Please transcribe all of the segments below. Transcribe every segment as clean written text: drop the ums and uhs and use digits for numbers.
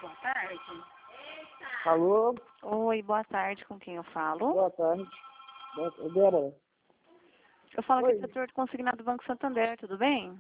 Boa tarde. Alô? Oi, boa tarde. Com quem eu falo? Boa tarde. Débora. Eu falo Oi. aqui do setor de consignado do Banco Santander, tudo bem?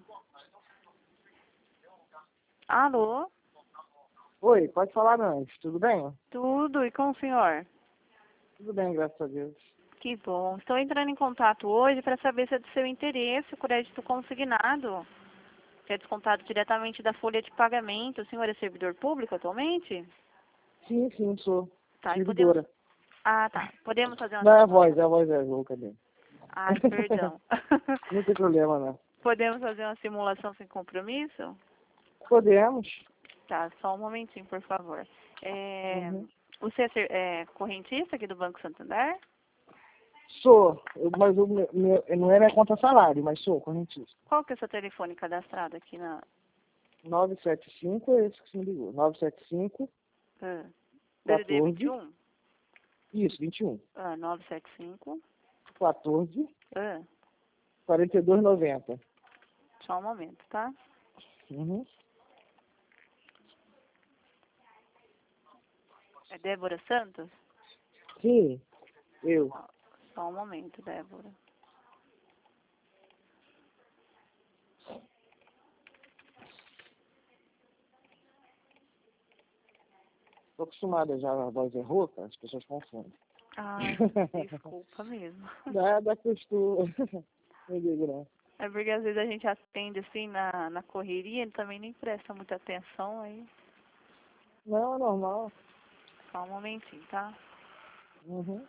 Alô? Oi, pode falar antes, tudo bem? Tudo, e com o senhor? Tudo bem, graças a Deus. Que bom. Estou entrando em contato hoje para saber se é do seu interesse o crédito consignado, que é descontado diretamente da folha de pagamento. O senhor é servidor público atualmente? Sim, sou Tá, e podemos... servidora. Ah, tá. Podemos fazer uma Não, simulação? a voz é louca dele. Ai, perdão. Não tem problema, não. Podemos fazer uma simulação sem compromisso? Podemos. Tá, só um momentinho, por favor. Uhum. Você é correntista aqui do Banco Santander? Sou, mas não é minha conta salário, mas sou correntista. Qual que é o seu telefone cadastrado aqui na... 975 é esse que você me ligou. 975 Ah, DDD 14. 21? Isso, 21. 975. 14 Ah, 42,90. só um momento, tá? Uhum. É Débora Santos? Sim, eu. Só um momento, Débora. Estou acostumada já, a voz é rouca, as pessoas confundem. Ah, desculpa mesmo. Nada costuma. Não digo não. É porque às vezes a gente atende assim na correria, ele também nem presta muita atenção aí. Não, é normal. Só um momentinho, tá? Uhum.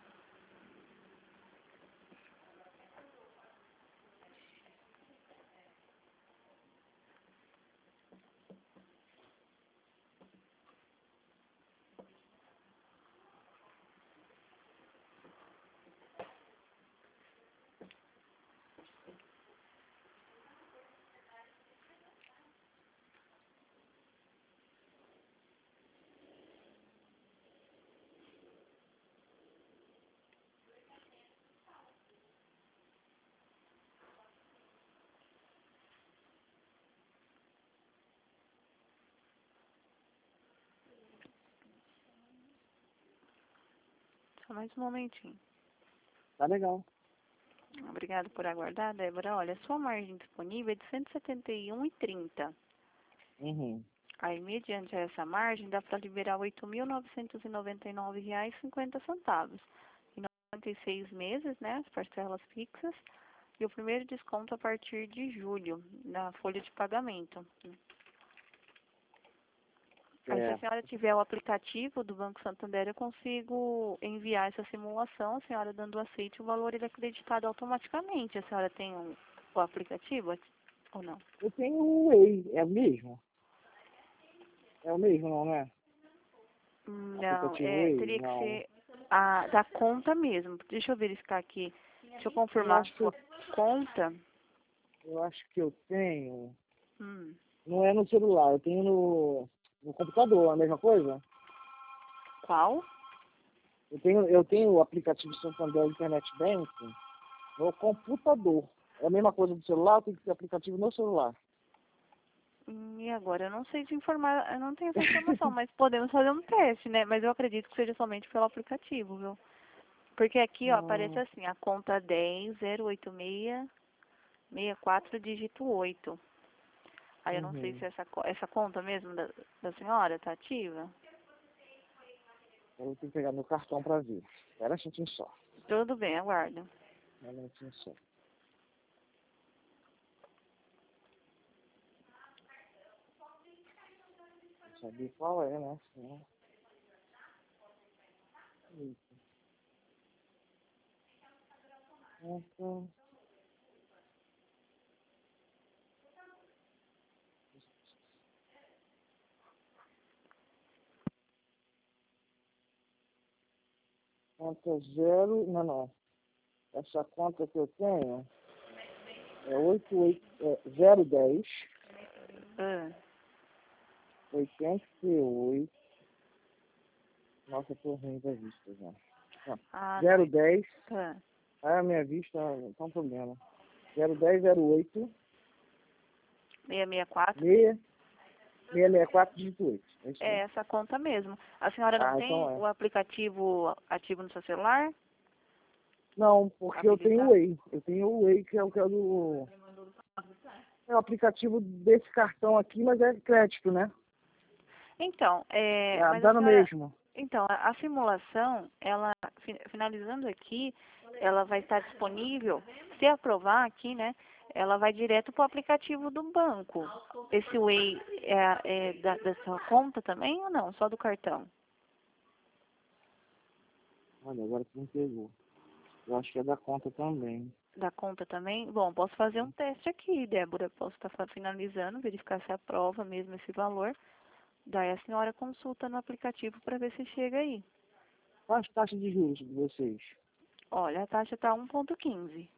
Só mais um momentinho. Tá legal. Obrigada por aguardar, Débora. Olha, a sua margem disponível é de 171,30. Uhum. Aí, mediante essa margem, dá para liberar R$ 8.999,50. Em 96 meses, né, as parcelas fixas. E o primeiro desconto a partir de julho, na folha de pagamento. Aí, se a É. senhora tiver o aplicativo do Banco Santander, eu consigo enviar essa simulação. A senhora dando aceite, o valor ele é acreditado automaticamente. A senhora tem o aplicativo ou não? Eu tenho um Whey, é o mesmo? É o mesmo, não é? Não, Aplicativo Whey? teria que Não. ser da conta mesmo. Deixa eu verificar aqui. Deixa eu Eu confirmar acho a que sua conta. eu acho que eu tenho. Hum, Não é no celular, eu tenho no computador, a mesma coisa? qual? Eu tenho o aplicativo Santander Internet Banking no computador. É a mesma coisa do celular, tem que ter aplicativo no celular. E agora? Eu não sei te informar, eu não tenho essa informação, mas podemos fazer um teste, né? Mas eu acredito que seja somente pelo aplicativo, viu? Porque aqui, ó, aparece Hum, assim, a conta 10.086.64, dígito 8. Aí eu não sei uhum. se essa conta mesmo da senhora tá ativa. Eu tenho que pegar meu cartão para ver. Espera um minutinho só. Tudo bem, aguardo. Um minutinho só. Não sabia qual é, né? Sim. Isso. Então, conta zero. Não. Essa conta que eu tenho é 010 Ah, 88. Nossa, eu tô ruim da vista já. Não. não. 010. Ah, Ah, a minha vista tá um problema. 010 08 664. 6. 664, dígito 8. É isso É aí. essa conta mesmo. A senhora não tem Então é. o aplicativo ativo no seu celular? Não, porque eu tenho o Habilitar? Way. Eu tenho o Way, que é o do... É o aplicativo desse cartão aqui, mas é crédito, né? Então, mas a Dá no senhora... mesmo. Então, a simulação, ela, finalizando aqui, ela vai estar disponível, se aprovar aqui, né, ela vai direto para o aplicativo do banco. Esse Way é da sua conta também ou não? Só do cartão? Olha, agora você me pegou. Eu acho que é da conta também. Da conta também? Bom, posso fazer um teste aqui, Débora. Posso estar finalizando, verificar se aprova mesmo esse valor. Daí a senhora consulta no aplicativo para ver se chega aí. Qual as taxas de juros de vocês? Olha, a taxa está 1,15.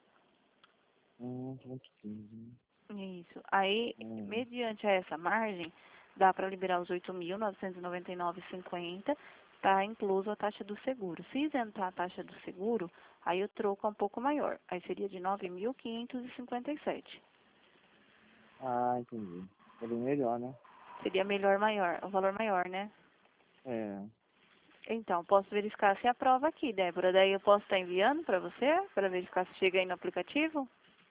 1,15. Isso. Aí, mediante essa margem, dá para liberar os 8.999,50. Está incluso a taxa do seguro. Se isentar a taxa do seguro, aí o troco é um pouco maior. Aí seria de 9.557. Entendi. É bem melhor, né? Seria o valor maior, né? É. Então, posso verificar se aprova aqui, Débora. Daí eu posso estar enviando para você, para verificar se chega aí no aplicativo?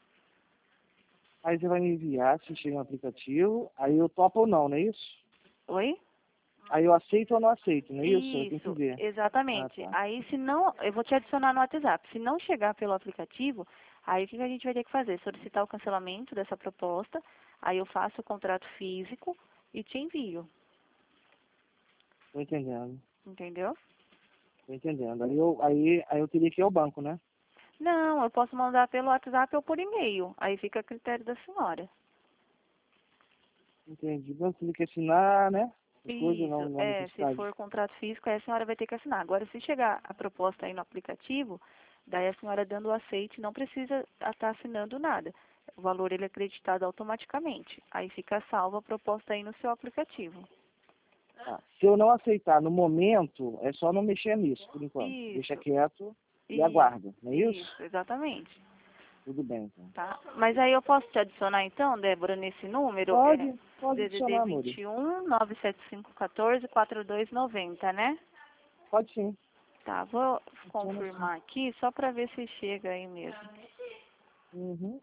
Aí você vai me enviar se chega no aplicativo, aí eu topo ou não, não é isso? Oi? Aí eu aceito ou não aceito, não é isso? Eu tenho que Isso, ver. exatamente. Tá. Aí, se não, eu vou te adicionar no WhatsApp. Se não chegar pelo aplicativo, aí o que a gente vai ter que fazer? Solicitar o cancelamento dessa proposta, aí eu faço o contrato físico e te envio. Tô entendendo. Entendeu? Tô entendendo. Aí eu teria que ir ao banco, né? Não, eu posso mandar pelo WhatsApp ou por e-mail. Aí fica a critério da senhora. Entendi. Então teria que assinar, né? As coisas Isso, não há se necessidade. for contrato físico, aí a senhora vai ter que assinar. Agora, se chegar a proposta aí no aplicativo, daí a senhora dando o aceite, não precisa estar assinando nada. O valor ele é acreditado automaticamente. Aí fica salva a proposta aí no seu aplicativo. Se eu não aceitar no momento, é só não mexer nisso, por enquanto. Deixa Isso, quieto e isso, aguarda, não é isso? isso, exatamente. Tudo bem, então. Tá? Mas aí eu posso te adicionar então, Débora, nesse número? Pode DDD adicionar, amor. 21 97514 4290, né? Pode sim. Tá, vou Adiciona sim. confirmar aqui só para ver se chega aí mesmo. Uhum.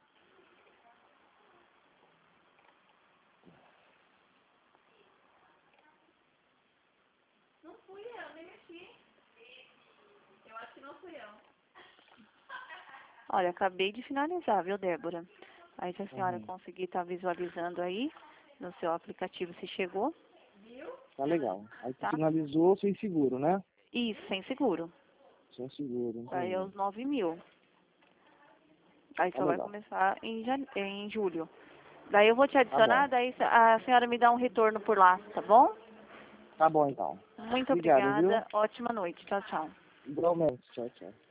Olha, acabei de finalizar, viu, Débora? Aí se a senhora Uhum. conseguir estar visualizando aí no seu aplicativo se chegou, Tá legal. Aí tu tá? finalizou sem seguro, né? Isso, sem seguro. Sem seguro, Aí é entendi. os 9.000. Aí Tá só vai legal. começar em julho. Daí eu vou te Tá bom. adicionar, daí a senhora me dá um retorno por lá, tá bom? Tá bom, então. Muito Obrigado, viu? obrigada. Ótima noite. Tchau, tchau. Igualmente. Tchau, tchau.